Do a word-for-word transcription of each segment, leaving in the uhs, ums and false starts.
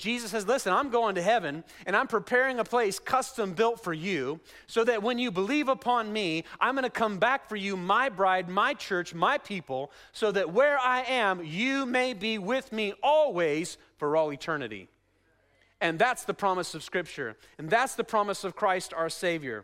Jesus says, listen, I'm going to heaven, and I'm preparing a place custom built for you, so that when you believe upon me, I'm going to come back for you, my bride, my church, my people, so that where I am, you may be with me always for all eternity. And that's the promise of Scripture, and that's the promise of Christ our Savior.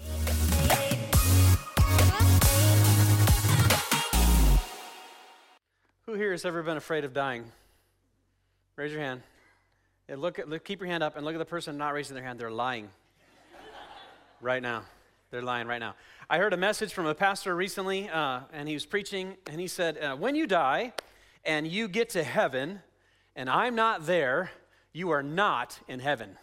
Who here has ever been afraid of dying? Raise your hand. Yeah, look at, look, keep your hand up and look at the person not raising their hand. They're lying right now. They're lying right now. I heard a message from a pastor recently, uh, and he was preaching, and he said, uh, when you die and you get to heaven and I'm not there, you are not in heaven.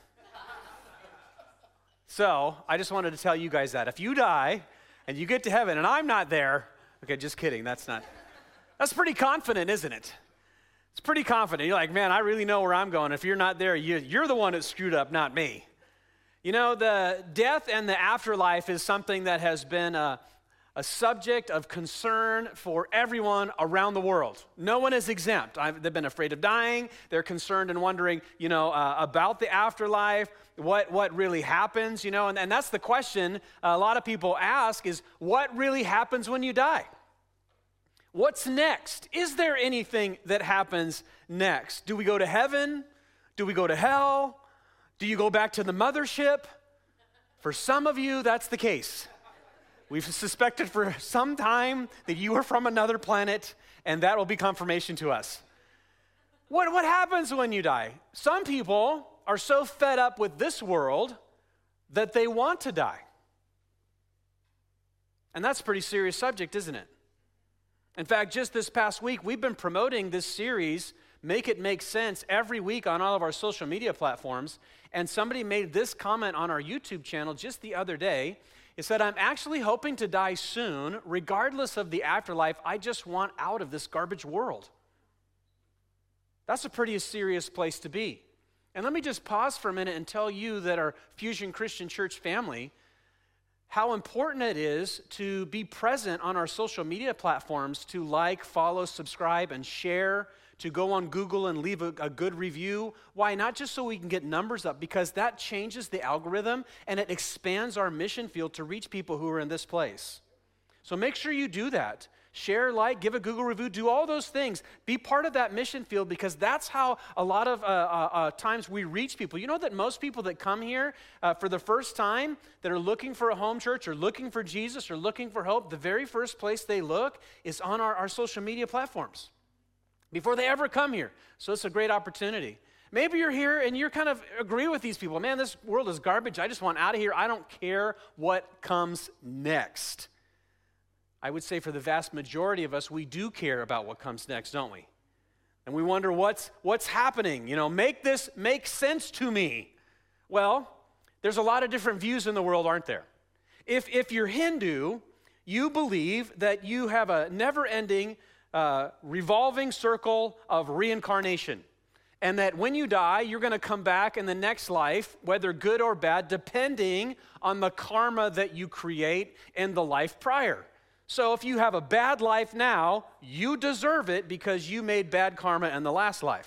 So I just wanted to tell you guys that. If you die and you get to heaven and I'm not there, okay, just kidding. That's not, that's pretty confident, isn't it? It's pretty confident. You're like, man, I really know where I'm going. If you're not there, you, you're the one that screwed up, not me. You know, the death and the afterlife is something that has been a, a subject of concern for everyone around the world. No one is exempt. I've, they've been afraid of dying. They're concerned and wondering, you know, uh, about the afterlife, what, what really happens, you know, and, and that's the question a lot of people ask is, what really happens when you die? What's next? Is there anything that happens next? Do we go to heaven? Do we go to hell? Do you go back to the mothership? For some of you, that's the case. We've suspected for some time that you are from another planet, and that will be confirmation to us. What, what happens when you die? Some people are so fed up with this world that they want to die. And that's a pretty serious subject, isn't it? In fact, just this past week, we've been promoting this series, Make It Make Sense, every week on all of our social media platforms. And somebody made this comment on our YouTube channel just the other day. It said, I'm actually hoping to die soon, regardless of the afterlife. I just want out of this garbage world. That's a pretty serious place to be. And let me just pause for a minute and tell you that our Fusion Christian Church family, how important it is to be present on our social media platforms, to like, follow, subscribe, and share, to go on Google and leave a, a good review. Why? Not just so we can get numbers up, because that changes the algorithm and it expands our mission field to reach people who are in this place. So make sure you do that. Share, like, give a Google review, do all those things. Be part of that mission field, because that's how a lot of uh, uh, uh, times we reach people. You know that most people that come here uh, for the first time, that are looking for a home church or looking for Jesus or looking for hope, the very first place they look is on our, our social media platforms before they ever come here. So it's a great opportunity. Maybe you're here and you're kind of agree with these people. Man, this world is garbage. I just want out of here. I don't care what comes next. I would say for the vast majority of us, we do care about what comes next, don't we? And we wonder what's what's happening. You know, make this make sense to me. Well, there's a lot of different views in the world, aren't there? If if you're Hindu, you believe that you have a never-ending, uh, revolving circle of reincarnation, and that when you die, you're going to come back in the next life, whether good or bad, depending on the karma that you create in the life prior. So if you have a bad life now, you deserve it because you made bad karma in the last life.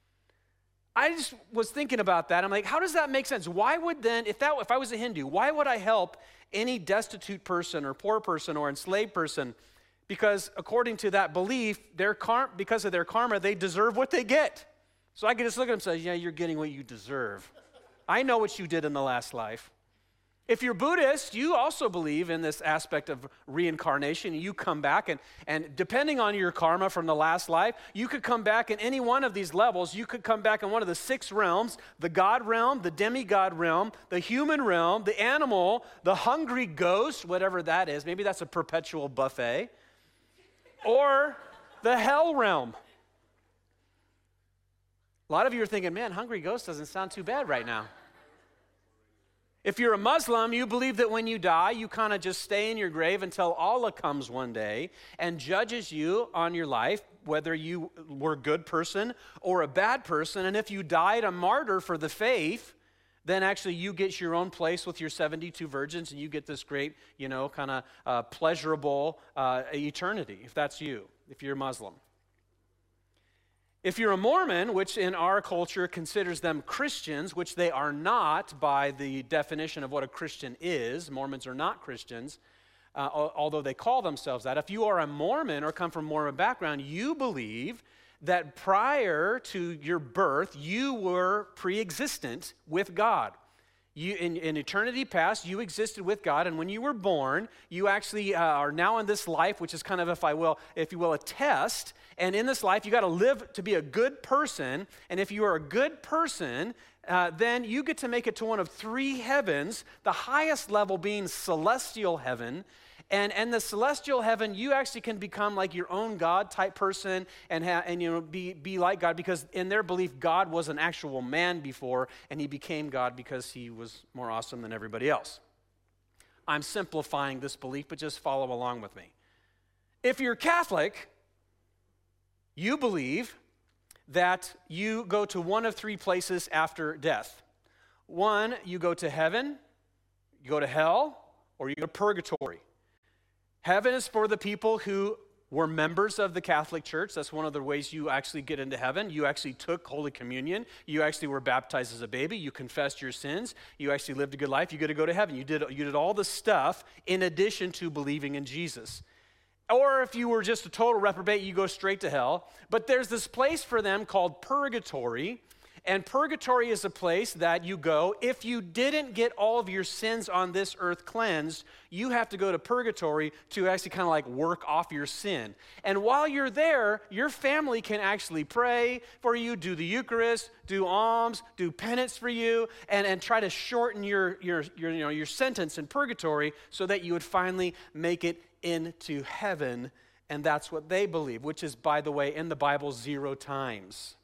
I just was thinking about that. I'm like, how does that make sense? Why would then, if that, if I was a Hindu, why would I help any destitute person or poor person or enslaved person? Because according to that belief, their car, because of their karma, they deserve what they get. So I could just look at them and say, yeah, you're getting what you deserve. I know what you did in the last life. If you're Buddhist, you also believe in this aspect of reincarnation. You come back, and, and depending on your karma from the last life, you could come back in any one of these levels. You could come back in one of the six realms: the God realm, the demigod realm, the human realm, the animal, the hungry ghost, whatever that is. Maybe that's a perpetual buffet. Or the hell realm. A lot of you are thinking, man, hungry ghost doesn't sound too bad right now. If you're a Muslim, you believe that when you die, you kind of just stay in your grave until Allah comes one day and judges you on your life, whether you were a good person or a bad person. And if you died a martyr for the faith, then actually you get your own place with your seventy-two virgins, and you get this great, you know, kind of uh, pleasurable uh, eternity, if that's you, if you're Muslim. If you're a Mormon, which in our culture considers them Christians, which they are not by the definition of what a Christian is, Mormons are not Christians, uh, although they call themselves that. If you are a Mormon or come from a Mormon background, you believe that prior to your birth, you were pre-existent with God. You, in, in eternity past, you existed with God, and when you were born, you actually uh, are now in this life, which is kind of, if I will, if you will, a test. And in this life, you got to live to be a good person. And if you are a good person, uh, then you get to make it to one of three heavens, the highest level being celestial heaven. And and the celestial heaven, you actually can become like your own God type person and ha- and you know be be like God, because in their belief, God was an actual man before, and he became God because he was more awesome than everybody else. I'm simplifying this belief, but just follow along with me. If you're Catholic, you believe that you go to one of three places after death. One, you go to heaven, you go to hell, or you go to purgatory. Heaven is for the people who were members of the Catholic Church. That's one of the ways you actually get into heaven. You actually took Holy Communion. You actually were baptized as a baby. You confessed your sins. You actually lived a good life. You get to go to heaven. You did, you did all the stuff in addition to believing in Jesus. Or if you were just a total reprobate, you go straight to hell. But there's this place for them called purgatory. And purgatory is a place that you go. If you didn't get all of your sins on this earth cleansed, you have to go to purgatory to actually kind of like work off your sin. And while you're there, your family can actually pray for you, do the Eucharist, do alms, do penance for you, and, and try to shorten your, your, your, you know, your sentence in purgatory so that you would finally make it into heaven. And that's what they believe, which is, by the way, in the Bible, zero times.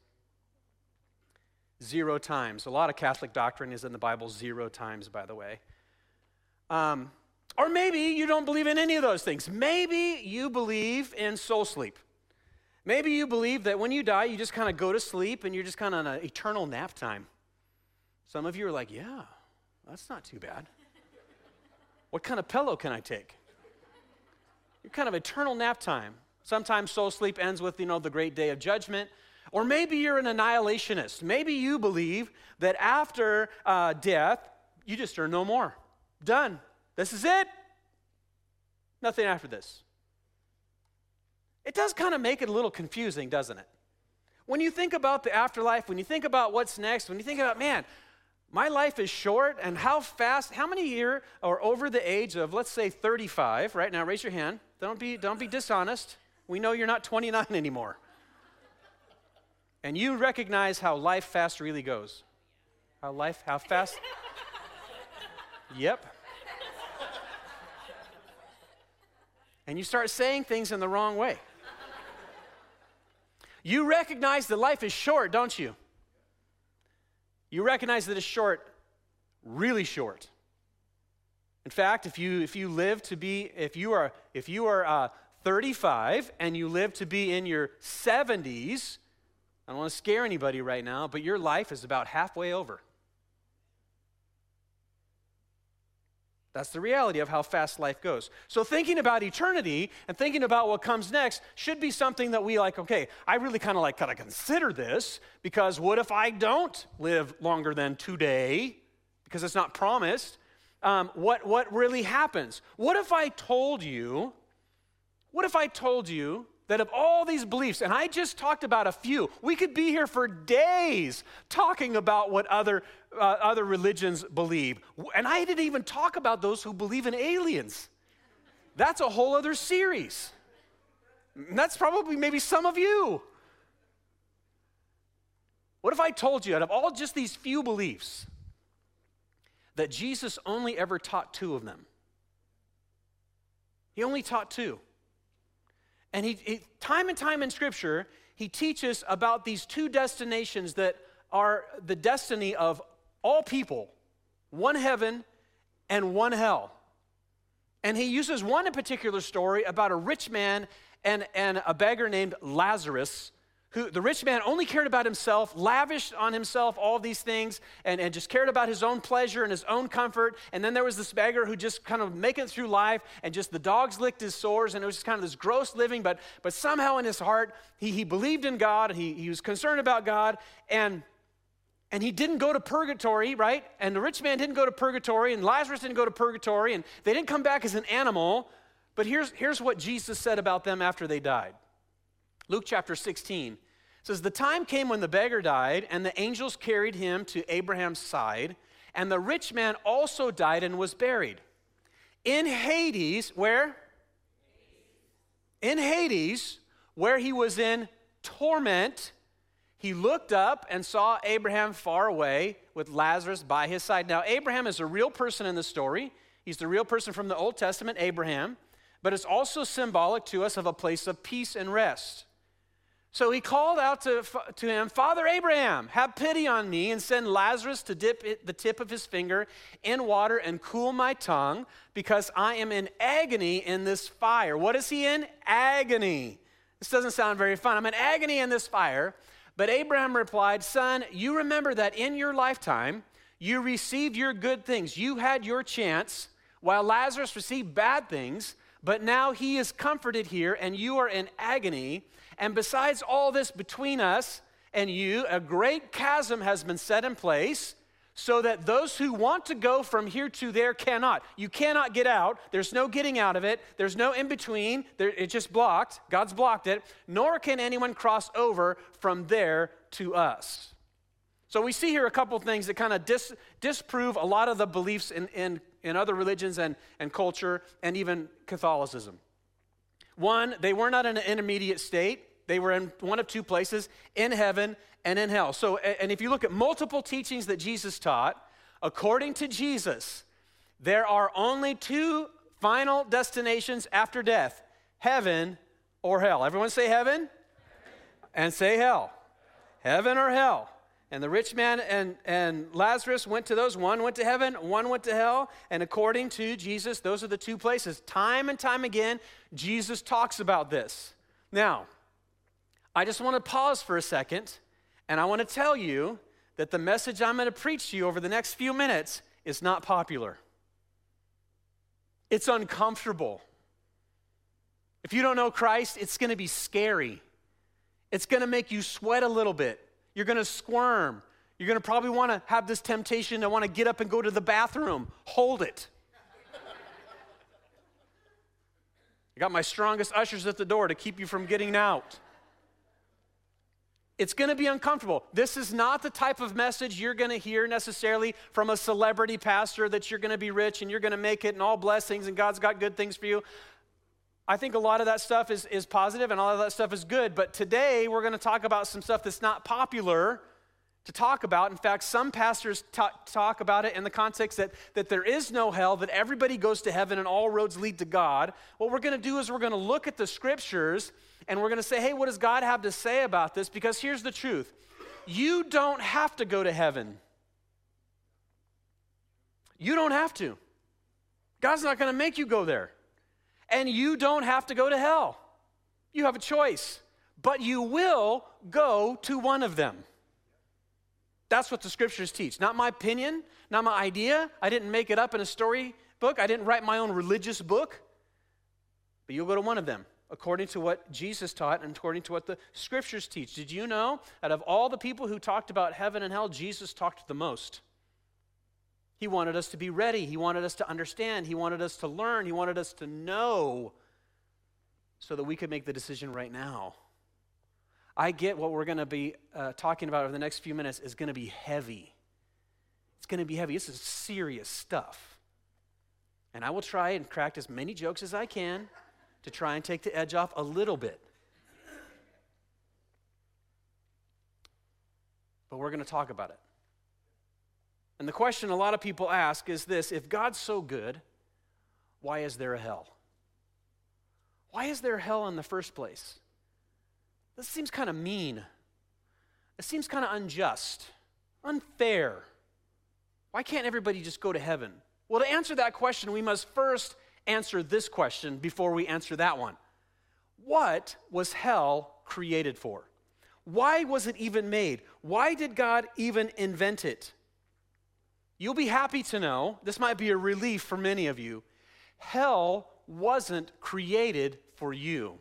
Zero times. A lot of Catholic doctrine is in the Bible zero times, by the way. Um, or maybe you don't believe in any of those things. Maybe you believe in soul sleep. Maybe you believe that when you die, you just kind of go to sleep and you're just kind of on an eternal nap time. Some of you are like, yeah, that's not too bad. What kind of pillow can I take? You're kind of eternal nap time. Sometimes soul sleep ends with, you know, the great day of judgment. Or maybe you're an annihilationist. Maybe you believe that after uh, death, you just are no more. Done. This is it. Nothing after this. It does kind of make it a little confusing, doesn't it? When you think about the afterlife, when you think about what's next, when you think about, man, my life is short, and how fast, how many here are over the age of, let's say, thirty-five, right? Now, raise your hand. Don't be, don't be dishonest. We know you're not twenty-nine anymore. And you recognize how life fast really goes. How life, how fast? Yep. And you start saying things in the wrong way. You recognize that life is short, don't you? You recognize that it's short, really short. In fact, if you if you live to be, if you are if you are uh, thirty-five and you live to be in your seventies, I don't want to scare anybody right now, but your life is about halfway over. That's the reality of how fast life goes. So thinking about eternity and thinking about what comes next should be something that we like, okay, I really kind of like kind of consider this, because what if I don't live longer than today, because it's not promised? Um, what, what really happens? What if I told you, what if I told you that of all these beliefs, and I just talked about a few, we could be here for days talking about what other uh, other religions believe. And I didn't even talk about those who believe in aliens. That's a whole other series. And that's probably maybe some of you. What if I told you, out of all just these few beliefs, that Jesus only ever taught two of them? He only taught two. And he, he, time and time in Scripture, he teaches about these two destinations that are the destiny of all people, one heaven and one hell. And he uses one in particular story about a rich man and, and a beggar named Lazarus, who the rich man only cared about himself, lavished on himself all these things, and, and just cared about his own pleasure and his own comfort. And then there was this beggar who just kind of making it through life, and just the dogs licked his sores, and it was just kind of this gross living, but but somehow in his heart, he, he believed in God, and he, he was concerned about God, and, and he didn't go to purgatory, right? And the rich man didn't go to purgatory, and Lazarus didn't go to purgatory, and they didn't come back as an animal. But here's, here's what Jesus said about them after they died. Luke chapter sixteen says, the time came when the beggar died, and the angels carried him to Abraham's side, and the rich man also died and was buried. In Hades, where? In Hades, where he was in torment, he looked up and saw Abraham far away with Lazarus by his side. Now, Abraham is a real person in the story. He's the real person from the Old Testament, Abraham, but it's also symbolic to us of a place of peace and rest. So he called out to, to him, Father Abraham, have pity on me and send Lazarus to dip it, the tip of his finger in water and cool my tongue, because I am in agony in this fire. What is he in? Agony. This doesn't sound very fun. I'm in agony in this fire. But Abraham replied, son, you remember that in your lifetime, you received your good things. You had your chance, while Lazarus received bad things, but now he is comforted here, and you are in agony. And besides all this between us and you, a great chasm has been set in place, so that those who want to go from here to there cannot. You cannot get out. There's no getting out of it. There's no in-between. There, it's just blocked. God's blocked it. Nor can anyone cross over from there to us. So we see here a couple things that kind of dis, disprove a lot of the beliefs in, in, in other religions and, and culture, and even Catholicism. One, they were not in an intermediate state. They were in one of two places, in heaven and in hell. So, and if you look at multiple teachings that Jesus taught, according to Jesus, there are only two final destinations after death, heaven or hell. Everyone say heaven, heaven. And say hell. Heaven or hell. And the rich man and, and Lazarus went to those. One went to heaven, one went to hell. And according to Jesus, those are the two places. Time and time again, Jesus talks about this. Now, I just want to pause for a second, and I want to tell you that the message I'm going to preach to you over the next few minutes is not popular. It's uncomfortable. If you don't know Christ, it's going to be scary. It's going to make you sweat a little bit. You're going to squirm. You're going to probably want to have this temptation to want to get up and go to the bathroom. Hold it. I got my strongest ushers at the door to keep you from getting out. It's going to be uncomfortable. This is not the type of message you're going to hear necessarily from a celebrity pastor, that you're going to be rich and you're going to make it and all blessings and God's got good things for you. I think a lot of that stuff is, is positive and a lot of that stuff is good, but today we're going to talk about some stuff that's not popular to talk about. In fact, some pastors talk, talk about it in the context that, that there is no hell, that everybody goes to heaven and all roads lead to God. What we're going to do is we're going to look at the scriptures and we're going to say, hey, what does God have to say about this? Because here's the truth. You don't have to go to heaven. You don't have to. God's not going to make you go there. And you don't have to go to hell. You have a choice. But you will go to one of them. That's what the scriptures teach. Not my opinion, not my idea. I didn't make it up in a story book. I didn't write my own religious book. But you'll go to one of them, according to what Jesus taught and according to what the scriptures teach. Did you know, out of all the people who talked about heaven and hell, Jesus talked the most? He wanted us to be ready. He wanted us to understand. He wanted us to learn. He wanted us to know so that we could make the decision right now. I get what we're going to be uh, talking about over the next few minutes is going to be heavy. It's going to be heavy. This is serious stuff. And I will try and crack as many jokes as I can to try and take the edge off a little bit. But we're going to talk about it. And the question a lot of people ask is this: if God's so good, why is there a hell? Why is there a hell in the first place? This seems kind of mean. It seems kind of unjust, unfair. Why can't everybody just go to heaven? Well, to answer that question, we must first answer this question before we answer that one. What was hell created for? Why was it even made? Why did God even invent it? You'll be happy to know, this might be a relief for many of you, hell wasn't created for you.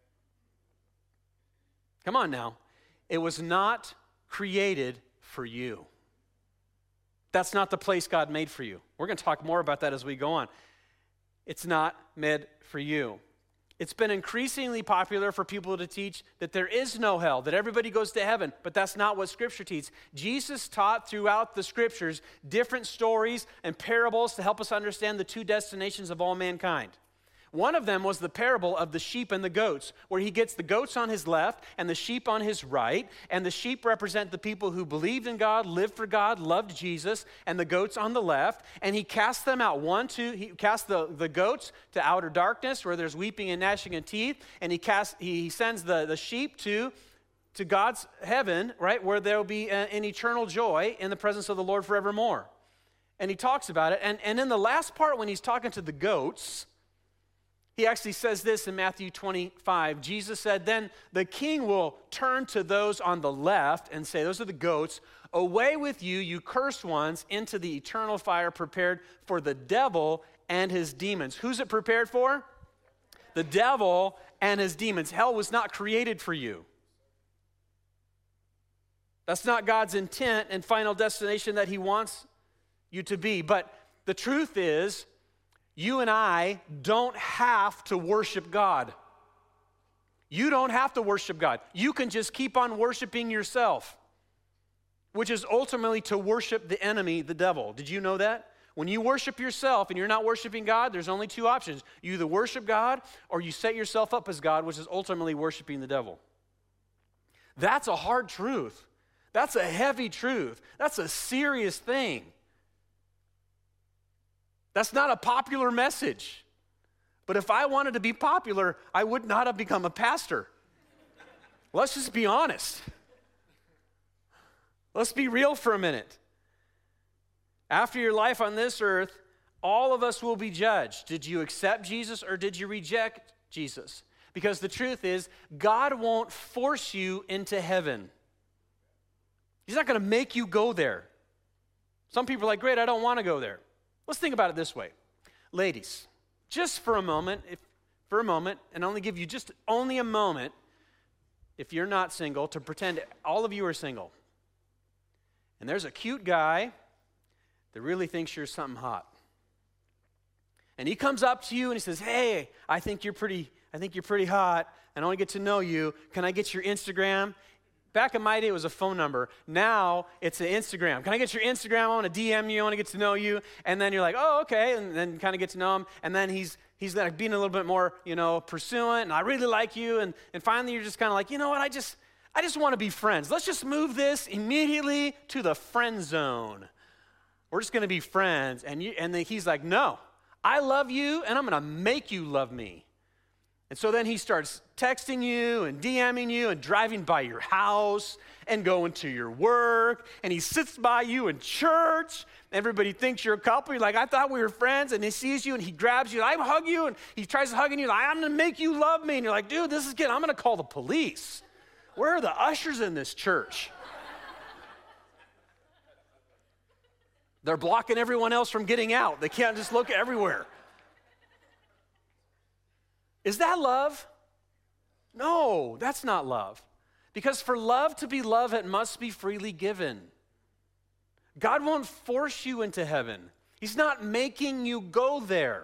Come on now. It was not created for you. That's not the place God made for you. We're going to talk more about that as we go on. It's not meant for you. It's been increasingly popular for people to teach that there is no hell, that everybody goes to heaven, but that's not what Scripture teaches. Jesus taught throughout the Scriptures different stories and parables to help us understand the two destinations of all mankind. One of them was the parable of the sheep and the goats, where he gets the goats on his left and the sheep on his right, and the sheep represent the people who believed in God, lived for God, loved Jesus, and the goats on the left, and he casts them out. One, two, he casts the, the goats to outer darkness, where there's weeping and gnashing of teeth, and he casts, he sends the, the sheep to, to God's heaven, right, where there will be a, an eternal joy in the presence of the Lord forevermore. And he talks about it, and, and in the last part when he's talking to the goats, he actually says this in Matthew twenty-five. Jesus said, then the king will turn to those on the left and say, those are the goats, away with you, you cursed ones, into the eternal fire prepared for the devil and his demons. Who's it prepared for? The devil and his demons. Hell was not created for you. That's not God's intent and final destination that he wants you to be. But the truth is, you and I don't have to worship God. You don't have to worship God. You can just keep on worshiping yourself, which is ultimately to worship the enemy, the devil. Did you know that? When you worship yourself and you're not worshiping God, there's only two options. You either worship God or you set yourself up as God, which is ultimately worshiping the devil. That's a hard truth. That's a heavy truth. That's a serious thing. That's not a popular message. But if I wanted to be popular, I would not have become a pastor. Let's just be honest. Let's be real for a minute. After your life on this earth, all of us will be judged. Did you accept Jesus or did you reject Jesus? Because the truth is, God won't force you into heaven. He's not going to make you go there. Some people are like, great, I don't want to go there. Let's think about it this way. Ladies, just for a moment, if, for a moment, and only give you just only a moment, if you're not single, to pretend all of you are single. And there's a cute guy that really thinks you're something hot. And he comes up to you and he says, hey, I think you're pretty, I think you're pretty hot, and I want to get to know you. Can I get your Instagram? Back in my day, it was a phone number. Now, it's an Instagram. Can I get your Instagram? I want to D M you. I want to get to know you. And then you're like, oh, okay. And then kind of get to know him. And then he's he's like being a little bit more, you know, pursuant. And I really like you. And, and finally, you're just kind of like, you know what? I just I just want to be friends. Let's just move this immediately to the friend zone. We're just going to be friends. And you, and then he's like, no, I love you, and I'm going to make you love me. And so then he starts texting you and DMing you and driving by your house and going to your work. And he sits by you in church. Everybody thinks you're a couple. You're like, I thought we were friends. And he sees you and he grabs you. I hug you. And he tries to hug you. Like, I'm going to make you love me. And you're like, dude, this is good. I'm going to call the police. Where are the ushers in this church? They're blocking everyone else from getting out. They can't just look everywhere. Is that love? No, that's not love. Because for love to be love, it must be freely given. God won't force you into heaven. He's not making you go there.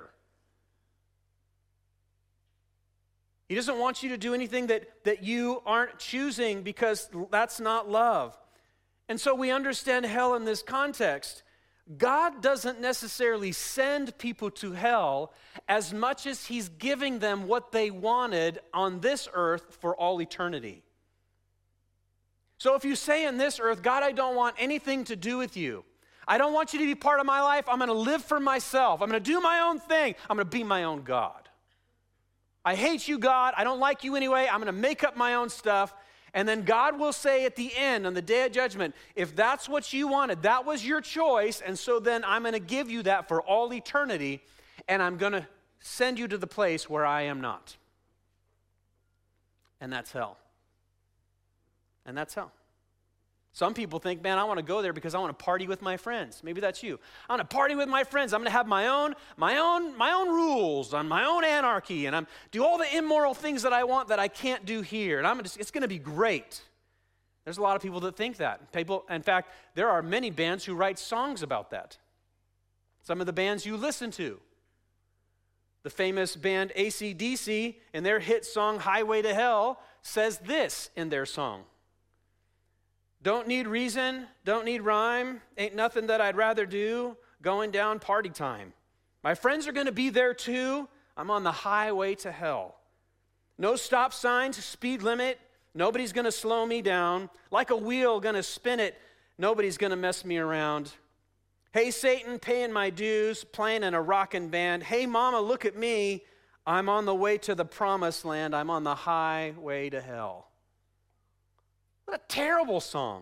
He doesn't want you to do anything that, that you aren't choosing, because that's not love. And so we understand hell in this context. God doesn't necessarily send people to hell as much as he's giving them what they wanted on this earth for all eternity. So if you say in this earth, God, I don't want anything to do with you. I don't want you to be part of my life. I'm going to live for myself. I'm going to do my own thing. I'm going to be my own God. I hate you, God. I don't like you anyway. I'm going to make up my own stuff. And then God will say at the end, on the day of judgment, if that's what you wanted, that was your choice, and so then I'm going to give you that for all eternity, and I'm going to send you to the place where I am not. And that's hell. and that's hell. Some people think, man, I want to go there because I want to party with my friends. Maybe that's you. I want to party with my friends. I'm going to have my own, my own, my own rules, on my own anarchy, and I'm do all the immoral things that I want that I can't do here. And I'm just, it's going to be great. There's a lot of people that think that. People, in fact, there are many bands who write songs about that. Some of the bands you listen to. The famous band A C D C, in their hit song Highway to Hell, says this in their song. Don't need reason, don't need rhyme, ain't nothing that I'd rather do, going down party time. My friends are going to be there too, I'm on the highway to hell. No stop signs, speed limit, nobody's going to slow me down. Like a wheel going to spin it, nobody's going to mess me around. Hey Satan, paying my dues, playing in a rockin' band. Hey mama, look at me, I'm on the way to the promised land, I'm on the highway to hell. What a terrible song.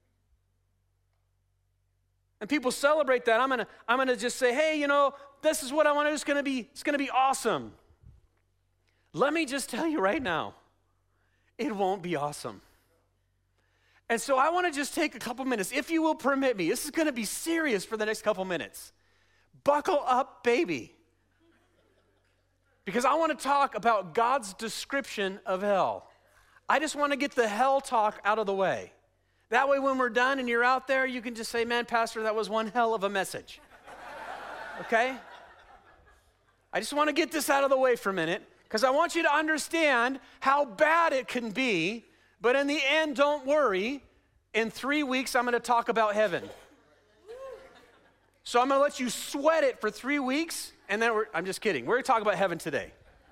And people celebrate that. I'm gonna, I'm gonna just say, hey, you know, this is what I want to do. It's gonna be, it's gonna be awesome. Let me just tell you right now, it won't be awesome. And so I want to just take a couple minutes, if you will permit me. This is gonna be serious for the next couple minutes. Buckle up, baby. Because I want to talk about God's description of hell. I just want to get the hell talk out of the way. That way when we're done and you're out there, you can just say, man, Pastor, that was one hell of a message. Okay? I just want to get this out of the way for a minute because I want you to understand how bad it can be, but in the end, don't worry. In three weeks, I'm going to talk about heaven. So I'm going to let you sweat it for three weeks, and then we're, I'm just kidding. We're going to talk about heaven today.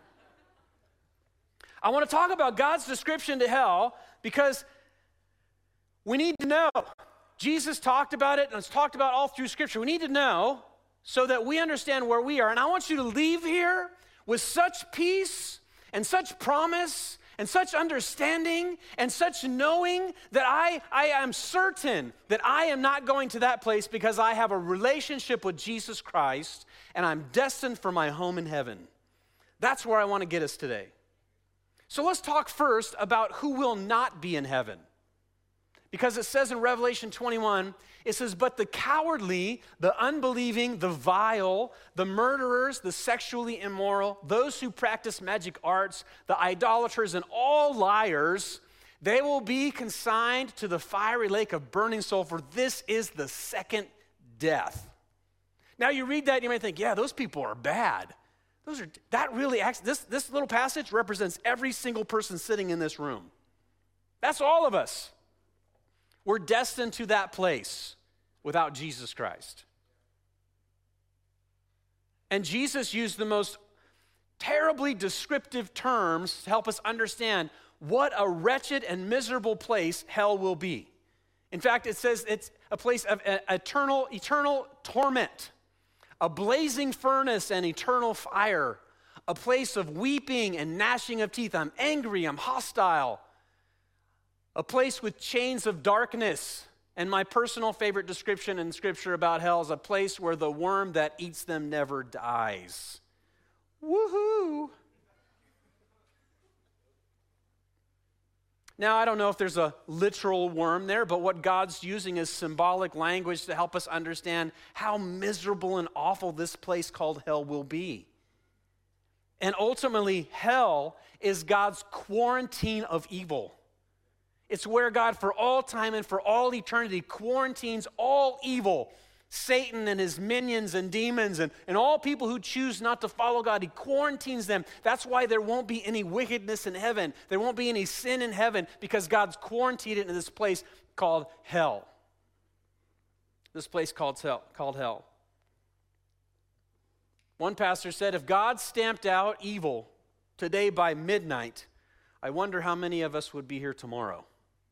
I want to talk about God's description to hell because we need to know. Jesus talked about it, and it's talked about all through Scripture. We need to know so that we understand where we are. And I want you to leave here with such peace and such promise and such understanding and such knowing that I, I am certain that I am not going to that place because I have a relationship with Jesus Christ and I'm destined for my home in heaven. That's where I want to get us today. So let's talk first about who will not be in heaven. Because it says in Revelation twenty-one, it says, but the cowardly, the unbelieving, the vile, the murderers, the sexually immoral, those who practice magic arts, the idolaters, and all liars, they will be consigned to the fiery lake of burning sulfur. This is the second death. Now you read that and you might think, yeah, those people are bad. Those are, that really acts, this, this little passage represents every single person sitting in this room. That's all of us. We're destined to that place without Jesus Christ. And Jesus used the most terribly descriptive terms to help us understand what a wretched and miserable place hell will be. In fact, it says it's a place of eternal, eternal torment. A blazing furnace and eternal fire, a place of weeping and gnashing of teeth. I'm angry, I'm hostile. A place with chains of darkness. And my personal favorite description in Scripture about hell is a place where the worm that eats them never dies. Woohoo! Now, I don't know if there's a literal worm there, but what God's using is symbolic language to help us understand how miserable and awful this place called hell will be. And ultimately, hell is God's quarantine of evil. It's where God, for all time and for all eternity, quarantines all evil. Satan and his minions and demons and, and all people who choose not to follow God, he quarantines them. That's why there won't be any wickedness in heaven. There won't be any sin in heaven because God's quarantined it in this place called hell. This place called hell. Called hell. One pastor said, if God stamped out evil today by midnight, I wonder how many of us would be here tomorrow.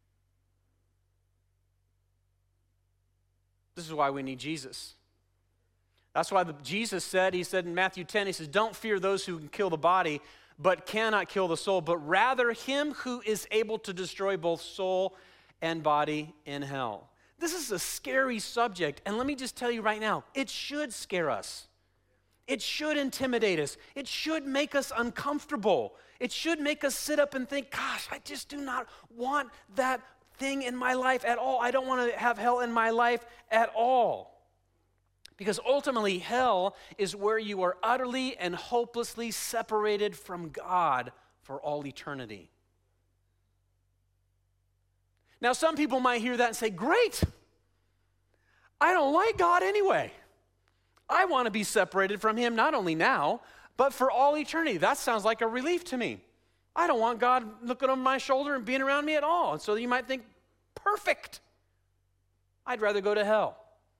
This is why we need Jesus. That's why the, Jesus said, he said in Matthew ten, he says, don't fear those who can kill the body, but cannot kill the soul, but rather him who is able to destroy both soul and body in hell. This is a scary subject, and let me just tell you right now, it should scare us. It should intimidate us. It should make us uncomfortable. It should make us sit up and think, gosh, I just do not want that thing in my life at all. I don't want to have hell in my life at all. Because ultimately, hell is where you are utterly and hopelessly separated from God for all eternity. Now, some people might hear that and say, great, I don't like God anyway. I want to be separated from him not only now, but for all eternity. That sounds like a relief to me. I don't want God looking over my shoulder and being around me at all. And so you might think, perfect. I'd rather go to hell.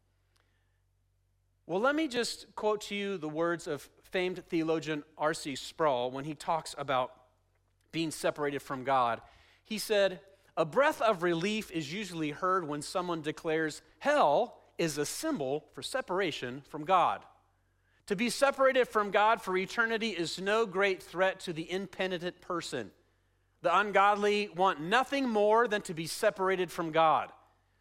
Well, let me just quote to you the words of famed theologian R C Sproul when he talks about being separated from God. He said, a breath of relief is usually heard when someone declares hell is a symbol for separation from God. To be separated from God for eternity is no great threat to the impenitent person. The ungodly want nothing more than to be separated from God.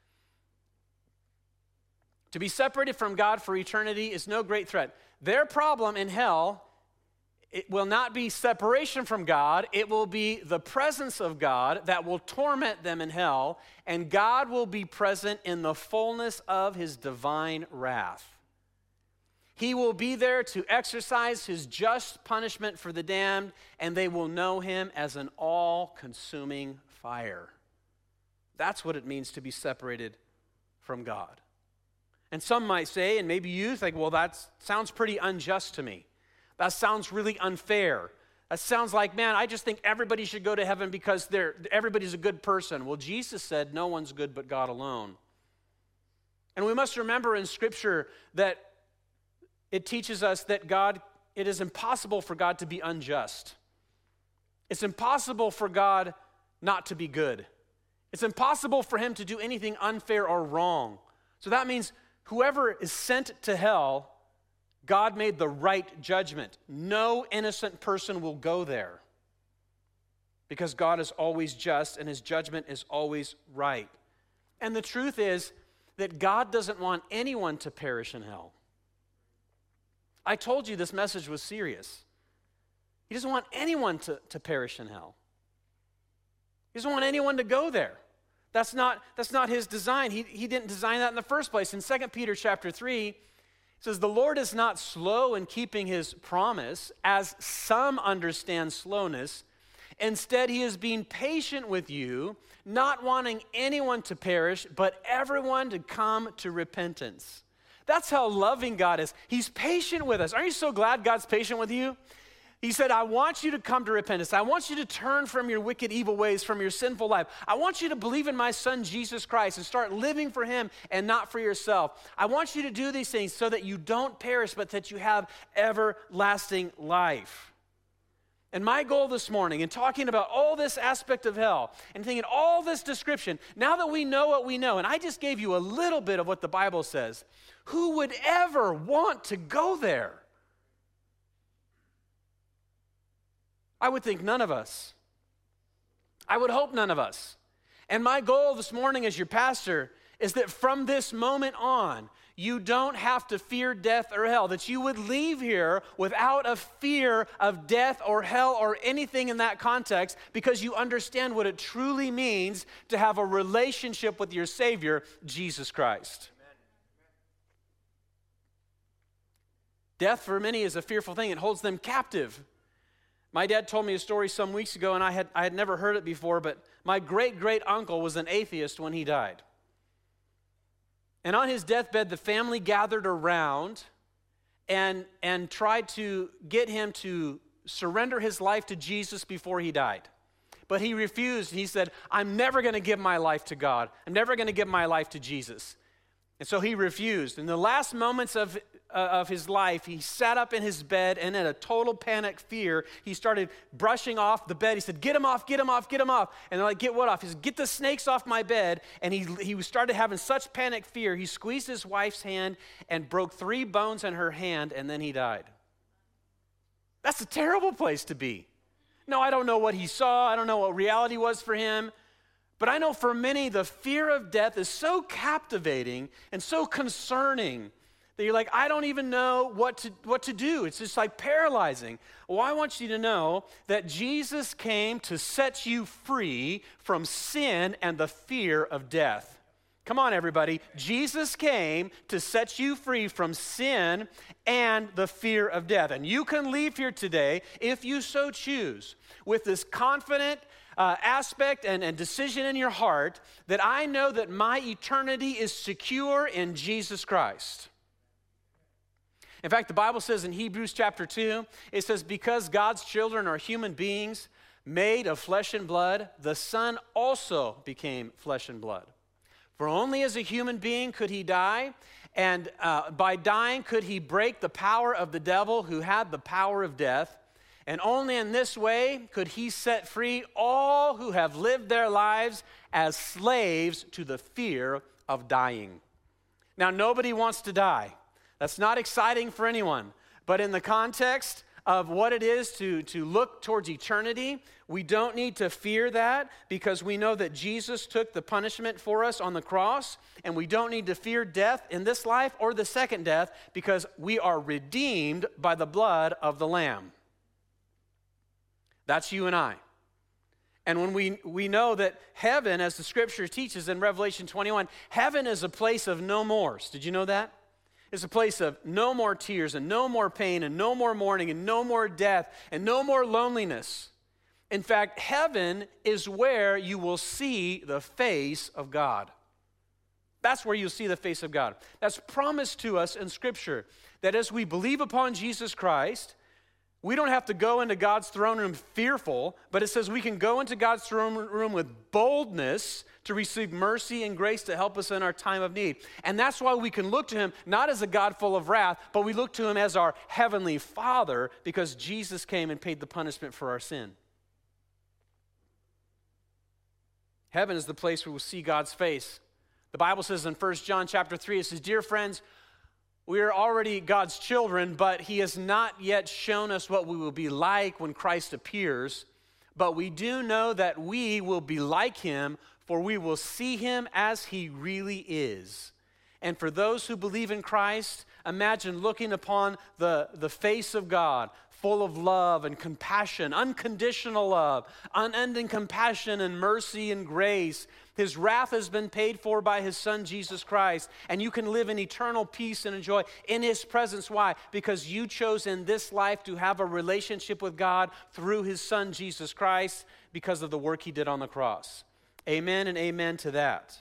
To be separated from God for eternity is no great threat. Their problem in hell, it will not be separation from God. It will be the presence of God that will torment them in hell, and God will be present in the fullness of his divine wrath. He will be there to exercise his just punishment for the damned, and they will know him as an all-consuming fire. That's what it means to be separated from God. And some might say, and maybe you think, well, that sounds pretty unjust to me. That sounds really unfair. That sounds like, man, I just think everybody should go to heaven because they're, everybody's a good person. Well, Jesus said no one's good but God alone. And we must remember in Scripture that it teaches us that God, it is impossible for God to be unjust. It's impossible for God not to be good. It's impossible for him to do anything unfair or wrong. So that means whoever is sent to hell, God made the right judgment. No innocent person will go there because God is always just and his judgment is always right. And the truth is that God doesn't want anyone to perish in hell. I told you this message was serious. He doesn't want anyone to, to perish in hell. He doesn't want anyone to go there. That's not, that's not his design. He, he didn't design that in the first place. In Second Peter chapter three, it says, the Lord is not slow in keeping his promise, as some understand slowness. Instead, he is being patient with you, not wanting anyone to perish, but everyone to come to repentance. That's how loving God is. He's patient with us. Aren't you so glad God's patient with you? He said, I want you to come to repentance. I want you to turn from your wicked, evil ways, from your sinful life. I want you to believe in my son, Jesus Christ, and start living for him and not for yourself. I want you to do these things so that you don't perish, but that you have everlasting life. And my goal this morning, in talking about all this aspect of hell, and thinking all this description, now that we know what we know, and I just gave you a little bit of what the Bible says, who would ever want to go there? I would think none of us. I would hope none of us. And my goal this morning as your pastor is that from this moment on, you don't have to fear death or hell, that you would leave here without a fear of death or hell or anything in that context, because you understand what it truly means to have a relationship with your Savior, Jesus Christ. Amen. Death for many is a fearful thing. It holds them captive. My dad told me a story some weeks ago, and I had, I had never heard it before, but my great-great-uncle was an atheist when he died. And on his deathbed, the family gathered around and, and tried to get him to surrender his life to Jesus before he died. But he refused. He said, I'm never going to give my life to God. I'm never going to give my life to Jesus. And so he refused. In the last moments of, uh, of his life, he sat up in his bed, and in a total panic fear, he started brushing off the bed. He said, get him off, get him off, get him off. And they're like, get what off? He said, get the snakes off my bed. And he, he started having such panic fear, he squeezed his wife's hand and broke three bones in her hand, and then he died. That's a terrible place to be. No, I don't know what he saw. I don't know what reality was for him. But I know for many, the fear of death is so captivating and so concerning that you're like, I don't even know what to, what to do. It's just like paralyzing. Well, I want you to know that Jesus came to set you free from sin and the fear of death. Come on, everybody. Jesus came to set you free from sin and the fear of death. And you can leave here today, if you so choose, with this confident uh, aspect and, and decision in your heart that I know that my eternity is secure in Jesus Christ. In fact, the Bible says in Hebrews chapter two, it says, because God's children are human beings made of flesh and blood, the Son also became flesh and blood. For only as a human being could he die, and uh, by dying could he break the power of the devil who had the power of death. And only in this way could he set free all who have lived their lives as slaves to the fear of dying. Now, nobody wants to die. That's not exciting for anyone. But in the context of what it is to, to look towards eternity, we don't need to fear that because we know that Jesus took the punishment for us on the cross, and we don't need to fear death in this life or the second death because we are redeemed by the blood of the Lamb. That's you and I. And when we, we know that heaven, as the scripture teaches in Revelation twenty-one, heaven is a place of no mores. Did you know that? It's a place of no more tears and no more pain and no more mourning and no more death and no more loneliness. In fact, heaven is where you will see the face of God. That's where you'll see the face of God. That's promised to us in Scripture, that as we believe upon Jesus Christ, we don't have to go into God's throne room fearful, but it says we can go into God's throne room with boldness to receive mercy and grace to help us in our time of need. And that's why we can look to him not as a God full of wrath, but we look to him as our heavenly Father because Jesus came and paid the punishment for our sin. Heaven is the place where we'll see God's face. The Bible says in First John chapter three, it says, dear friends, we are already God's children, but he has not yet shown us what we will be like when Christ appears. But we do know that we will be like him, for we will see him as he really is. And for those who believe in Christ, imagine looking upon the, the face of God, full of love and compassion, unconditional love, unending compassion and mercy and grace. His wrath has been paid for by his Son, Jesus Christ, and you can live in eternal peace and joy in his presence. Why? Because you chose in this life to have a relationship with God through his Son, Jesus Christ, because of the work he did on the cross. Amen and amen to that.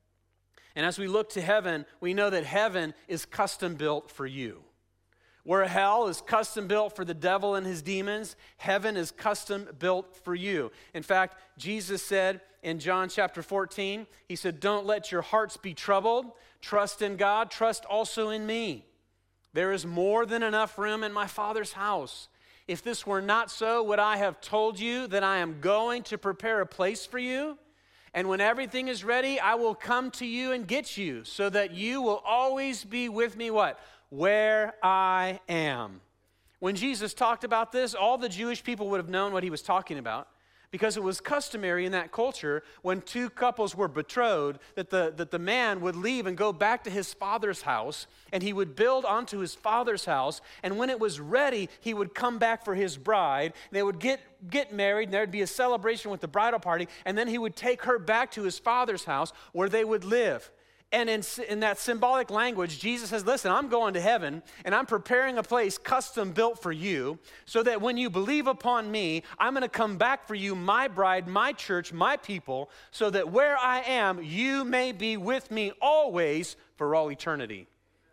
And as we look to heaven, we know that heaven is custom built for you. Where hell is custom built for the devil and his demons, heaven is custom built for you. In fact, Jesus said in John chapter fourteen, he said, don't let your hearts be troubled. Trust in God, trust also in me. There is more than enough room in my Father's house. If this were not so, would I have told you that I am going to prepare a place for you? And when everything is ready, I will come to you and get you, so that you will always be with me, what? Where I am. When Jesus talked about this, all the Jewish people would have known what he was talking about, because it was customary in that culture when two couples were betrothed that the, that the man would leave and go back to his father's house, and he would build onto his father's house, and when it was ready, he would come back for his bride. They would get, get married, and there would be a celebration with the bridal party, and then he would take her back to his father's house where they would live. And in, in that symbolic language, Jesus says, listen, I'm going to heaven, and I'm preparing a place custom built for you, so that when you believe upon me, I'm going to come back for you, my bride, my church, my people, so that where I am, you may be with me always for all eternity.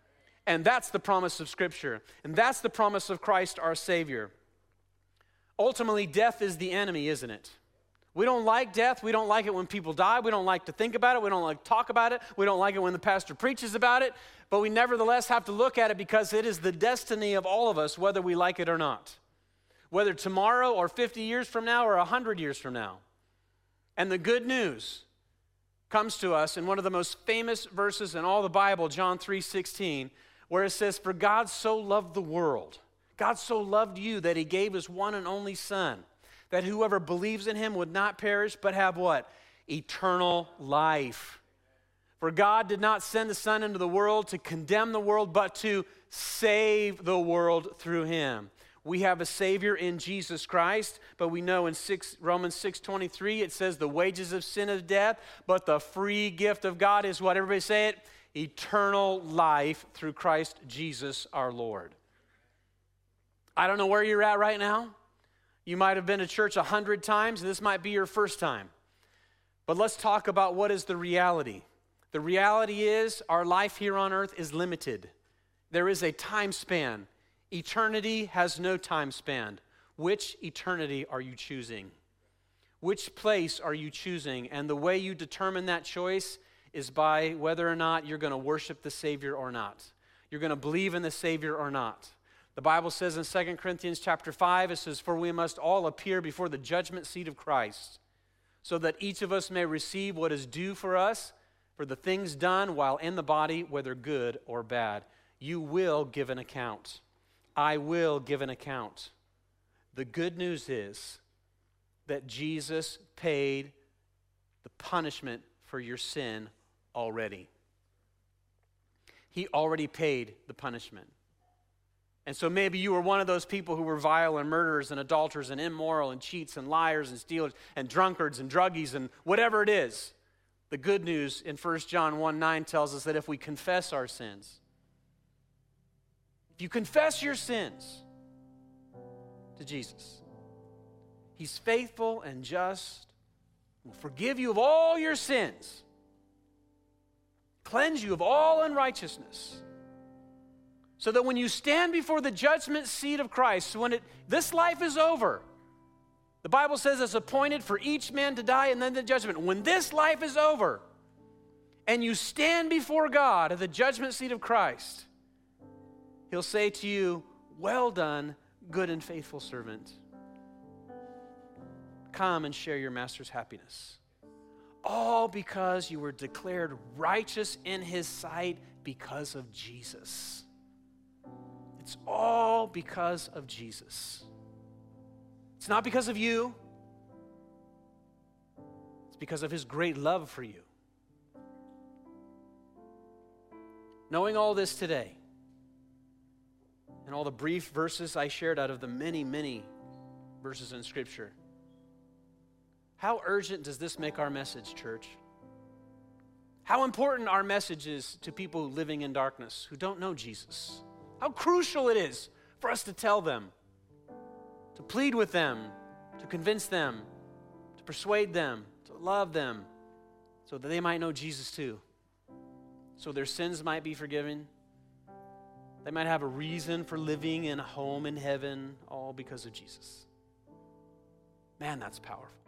And that's the promise of Scripture, and that's the promise of Christ our Savior. Ultimately, death is the enemy, isn't it? We don't like death. We don't like it when people die. We don't like to think about it. We don't like to talk about it. We don't like it when the pastor preaches about it. But we nevertheless have to look at it because it is the destiny of all of us, whether we like it or not. Whether tomorrow or fifty years from now or one hundred years from now. And the good news comes to us in one of the most famous verses in all the Bible, John three sixteen, where it says, for God so loved the world. God so loved you that he gave his one and only Son, that whoever believes in him would not perish, but have what? Eternal life. For God did not send the Son into the world to condemn the world, but to save the world through him. We have a Savior in Jesus Christ, but we know in six, Romans six twenty-three, it says the wages of sin is death, but the free gift of God is what? Everybody say it? Eternal life through Christ Jesus our Lord. I don't know where you're at right now. You might have been to church a hundred times, and this might be your first time. But let's talk about what is the reality. The reality is our life here on earth is limited. There is a time span. Eternity has no time span. Which eternity are you choosing? Which place are you choosing? And the way you determine that choice is by whether or not you're going to worship the Savior or not. You're going to believe in the Savior or not. The Bible says in Second Corinthians chapter five, it says, "For we must all appear before the judgment seat of Christ, so that each of us may receive what is due for us, for the things done while in the body, whether good or bad." You will give an account. I will give an account. The good news is that Jesus paid the punishment for your sin already. He already paid the punishment. And so maybe you were one of those people who were vile and murderers and adulterers and immoral and cheats and liars and stealers and drunkards and druggies and whatever it is. The good news in First John one nine tells us that if we confess our sins, if you confess your sins to Jesus, he's faithful and just, will forgive you of all your sins, cleanse you of all unrighteousness, so that when you stand before the judgment seat of Christ, when it, this life is over, the Bible says it's appointed for each man to die and then the judgment. When this life is over and you stand before God at the judgment seat of Christ, he'll say to you, "Well done, good and faithful servant. Come and share your master's happiness." All because you were declared righteous in his sight because of Jesus. It's all because of Jesus. It's not because of you. It's because of his great love for you. Knowing all this today, and all the brief verses I shared out of the many, many verses in Scripture, how urgent does this make our message, church? How important our message is to people living in darkness who don't know Jesus. How crucial it is for us to tell them, to plead with them, to convince them, to persuade them, to love them, so that they might know Jesus too, so their sins might be forgiven. They might have a reason for living in a home in heaven, all because of Jesus. Man, that's powerful.